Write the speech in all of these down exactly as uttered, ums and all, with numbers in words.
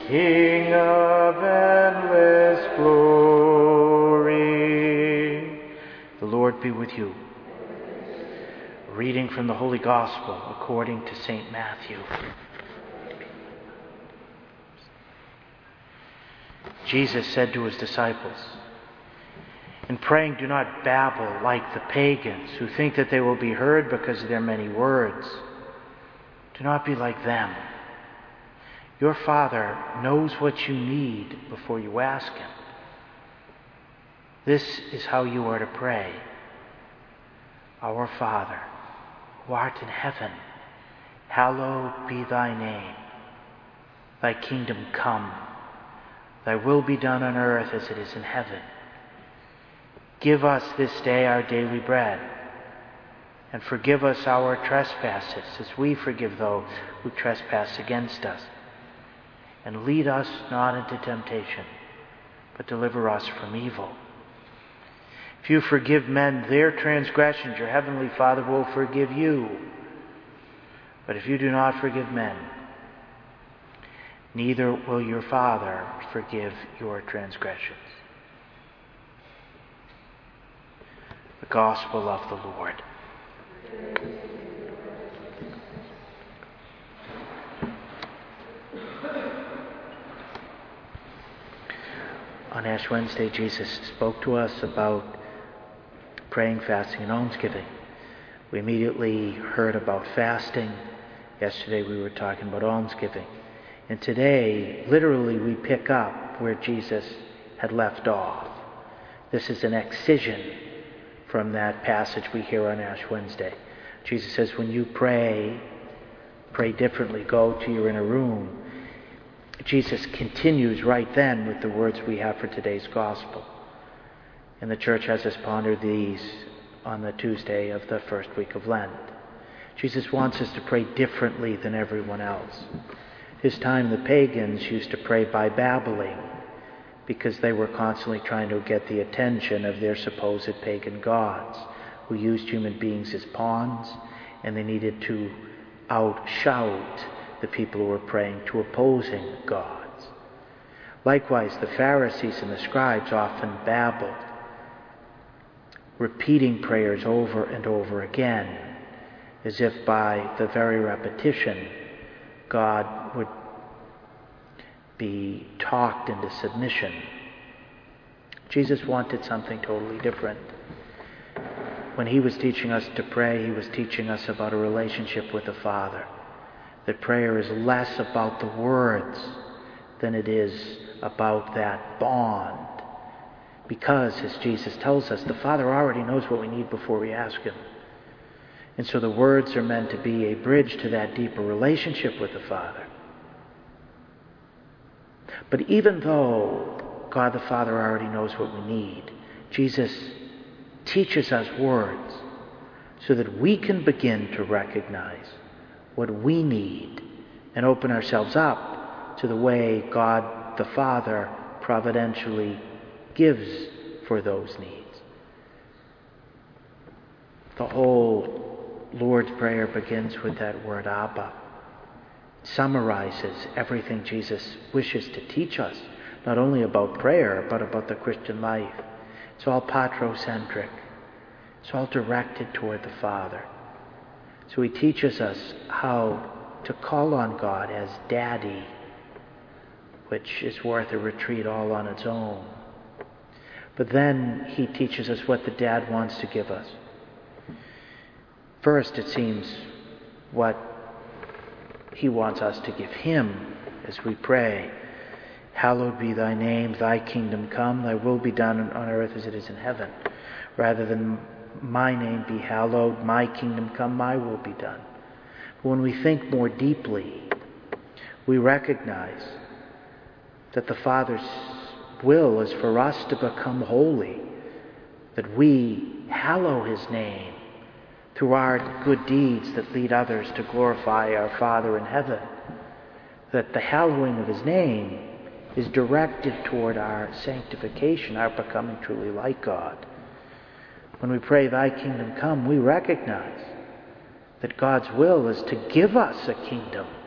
King of endless glory. The Lord be with you. A reading from the Holy Gospel according to Saint Matthew. Jesus said to his disciples, "In praying, do not babble like the pagans who think that they will be heard because of their many words. Do not be like them. Your Father knows what you need before you ask Him. This is how you are to pray. Our Father, who art in heaven, hallowed be thy name. Thy kingdom come. Thy will be done on earth as it is in heaven. Give us this day our daily bread, and forgive us our trespasses as we forgive those who trespass against us. And lead us not into temptation, but deliver us from evil. If you forgive men their transgressions, your heavenly Father will forgive you. But if you do not forgive men, neither will your Father forgive your transgressions." The Gospel of the Lord. On Ash Wednesday, Jesus spoke to us about praying, fasting, and almsgiving. We immediately heard about fasting. Yesterday we were talking about almsgiving. And today, literally, we pick up where Jesus had left off. This is an excision from that passage we hear on Ash Wednesday. Jesus says, when you pray, pray differently. Go to your inner room. Jesus continues right then with the words we have for today's Gospel. And the Church has us ponder these on the Tuesday of the first week of Lent. Jesus wants us to pray differently than everyone else. This time the pagans used to pray by babbling because they were constantly trying to get the attention of their supposed pagan gods who used human beings as pawns, and they needed to outshout the people who were praying to opposing gods. Likewise, the Pharisees and the scribes often babbled, repeating prayers over and over again, as if by the very repetition, God would be talked into submission. Jesus wanted something totally different. When he was teaching us to pray, he was teaching us about a relationship with the Father. That prayer is less about the words than it is about that bond. Because, as Jesus tells us, the Father already knows what we need before we ask Him. And so the words are meant to be a bridge to that deeper relationship with the Father. But even though God the Father already knows what we need, Jesus teaches us words so that we can begin to recognize what we need and open ourselves up to the way God the Father providentially gives for those needs. The whole Lord's Prayer begins with that word Abba. It summarizes everything Jesus wishes to teach us, not only about prayer, but about the Christian life. It's all patrocentric. It's all directed toward the Father. So he teaches us how to call on God as Daddy, which is worth a retreat all on its own. But then he teaches us what the Dad wants to give us. First, it seems, what he wants us to give him as we pray. Hallowed be thy name, thy kingdom come, thy will be done on earth as it is in heaven. Rather than my name be hallowed, my kingdom come, my will be done. But when we think more deeply, we recognize that the Father's will is for us to become holy, that we hallow his name through our good deeds that lead others to glorify our Father in heaven, that the hallowing of his name is directed toward our sanctification, our becoming truly like God. When we pray, thy kingdom come, we recognize that God's will is to give us a kingdom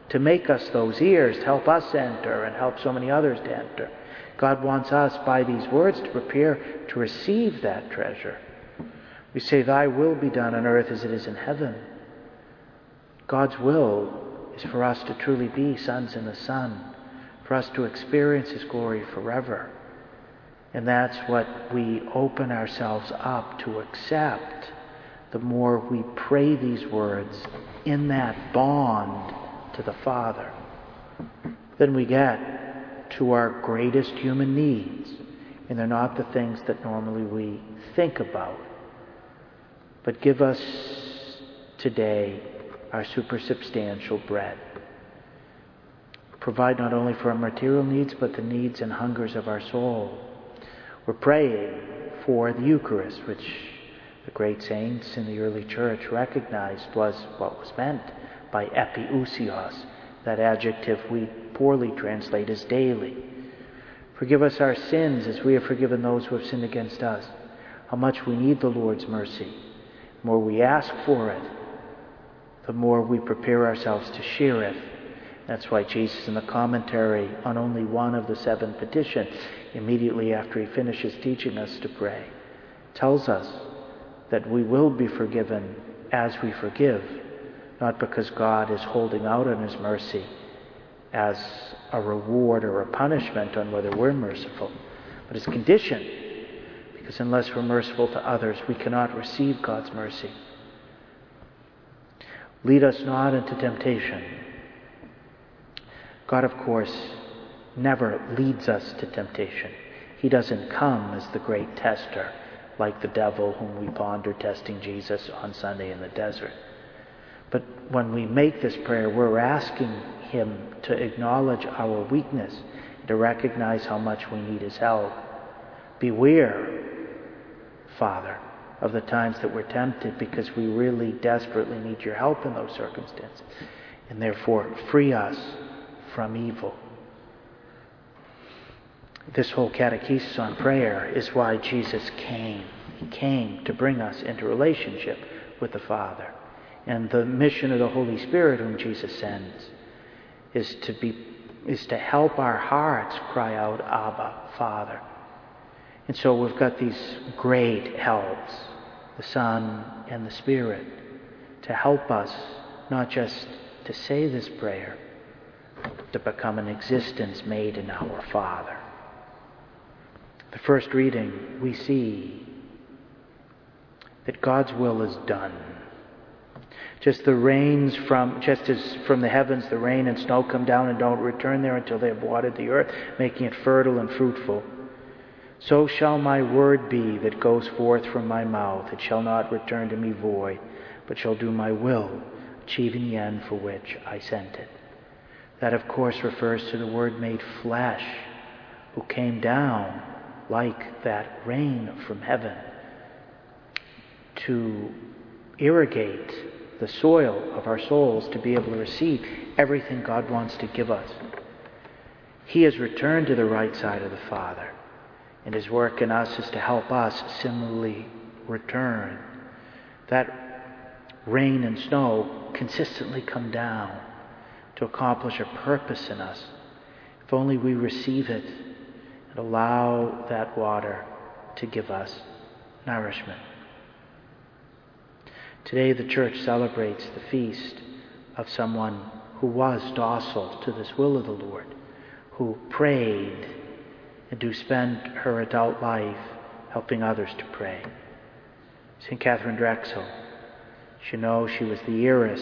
to make us those ears, to help us enter and help so many others to enter. God wants us, by these words, to prepare to receive that treasure. We say, thy will be done on earth as it is in heaven. God's will is for us to truly be sons in the Son, for us to experience his glory forever. And that's what we open ourselves up to accept the more we pray these words in that bond to the Father. Then we get to our greatest human needs, and they're not the things that normally we think about. But give us today our supersubstantial bread. Provide not only for our material needs, but the needs and hungers of our soul. We're praying for the Eucharist, which the great saints in the early church recognized was what was meant by epiousios, that adjective we poorly translate as daily. Forgive us our sins as we have forgiven those who have sinned against us. How much we need the Lord's mercy. The more we ask for it, the more we prepare ourselves to share it. That's why Jesus, in the commentary on only one of the seven petitions, immediately after he finishes teaching us to pray, tells us that we will be forgiven as we forgive, not because God is holding out on his mercy as a reward or a punishment on whether we're merciful, but as a condition, because unless we're merciful to others, we cannot receive God's mercy. Lead us not into temptation. God, of course, never leads us to temptation. He doesn't come as the great tester, like the devil whom we ponder testing Jesus on Sunday in the desert. But when we make this prayer, we're asking him to acknowledge our weakness, to recognize how much we need his help. Beware, Father, of the times that we're tempted, because we really desperately need your help in those circumstances. And therefore, free us from evil. This whole catechesis on prayer is why Jesus came. He came to bring us into relationship with the Father. And the mission of the Holy Spirit whom Jesus sends is to be is to help our hearts cry out, Abba, Father. And so we've got these great helps, the Son and the Spirit, to help us not just to say this prayer, but to become an existence made in our Father. The first reading, we see that God's will is done. Just the rains from, just as from the heavens the rain and snow come down and don't return there until they have watered the earth, making it fertile and fruitful, so shall my word be that goes forth from my mouth. It shall not return to me void, but shall do my will, achieving the end for which I sent it. That, of course, refers to the Word made flesh, who came down like that rain from heaven to irrigate the soil of our souls to be able to receive everything God wants to give us. He has returned to the right side of the Father, and his work in us is to help us similarly return. That rain and snow consistently come down to accomplish a purpose in us. If only we receive it and allow that water to give us nourishment. Today the Church celebrates the feast of someone who was docile to this will of the Lord, who prayed and who spent her adult life helping others to pray. Saint Catherine Drexel, you know, she was the heiress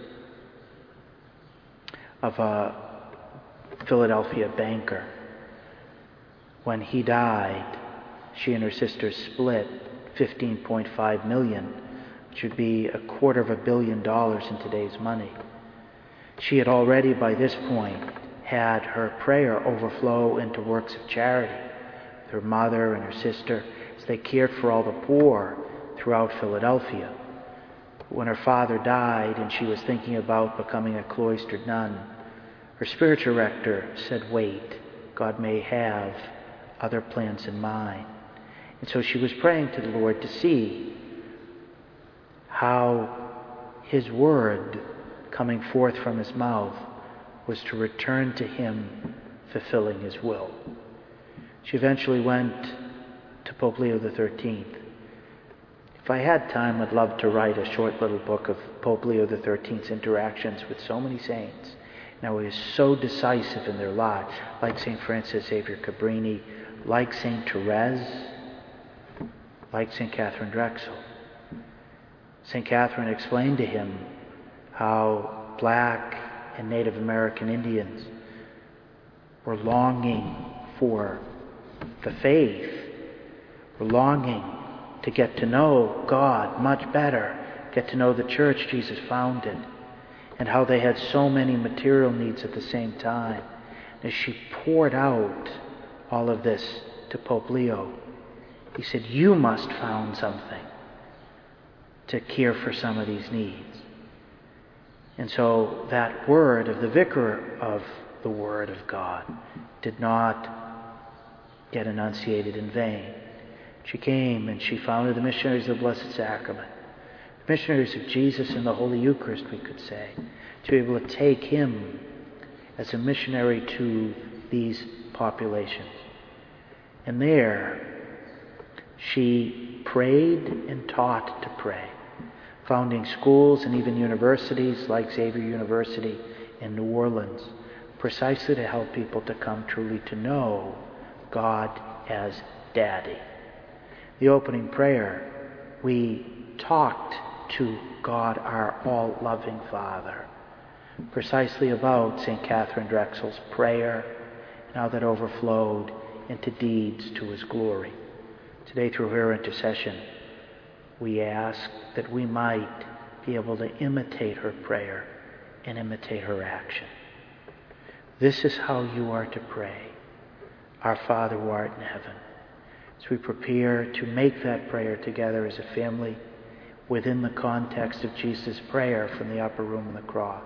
of a Philadelphia banker. When he died, she and her sisters split fifteen point five million dollars, which would be a quarter of a billion dollars in today's money. She had already, by this point, had her prayer overflow into works of charity. Her mother and her sister, as they cared for all the poor throughout Philadelphia. When her father died and she was thinking about becoming a cloistered nun, her spiritual rector said, wait, God may have other plans in mind. And so she was praying to the Lord to see how his word coming forth from his mouth was to return to him, fulfilling his will. She eventually went to Pope Leo the thirteenth. If I had time, I'd love to write a short little book of Pope Leo the thirteenth's interactions with so many saints. Now, he was so decisive in their lives, like Saint Francis Xavier Cabrini, like Saint Therese, like Saint Catherine Drexel. Saint Catherine explained to him how black and Native American Indians were longing for the faith, were longing to get to know God much better, get to know the church Jesus founded, and how they had so many material needs at the same time. As she poured out all of this to Pope Leo, he said, you must found something to care for some of these needs. And so that word of the vicar of the Word of God did not get enunciated in vain. She came and she founded the Missionaries of the Blessed Sacrament, the Missionaries of Jesus in the Holy Eucharist, we could say, to be able to take him as a missionary to these populations. And there, she prayed and taught to pray, founding schools and even universities like Xavier University in New Orleans, precisely to help people to come truly to know God as Daddy. The opening prayer, we talked to God, our all-loving Father, precisely about Saint Catherine Drexel's prayer and how that overflowed into deeds to his glory. Today, through her intercession, we ask that we might be able to imitate her prayer and imitate her action. This is how you are to pray. Our Father who art in heaven. As we prepare to make that prayer together as a family within the context of Jesus' prayer from the upper room on the cross,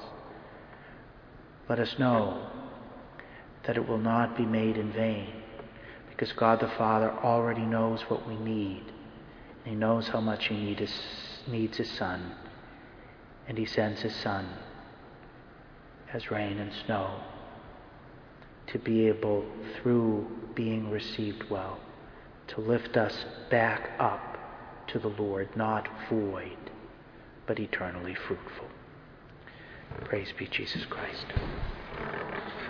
let us know that it will not be made in vain, because God the Father already knows what we need. And he knows how much he need his, needs his Son. And he sends his Son as rain and snow to be able, through being received well, to lift us back up to the Lord, not void, but eternally fruitful. Praise be Jesus Christ.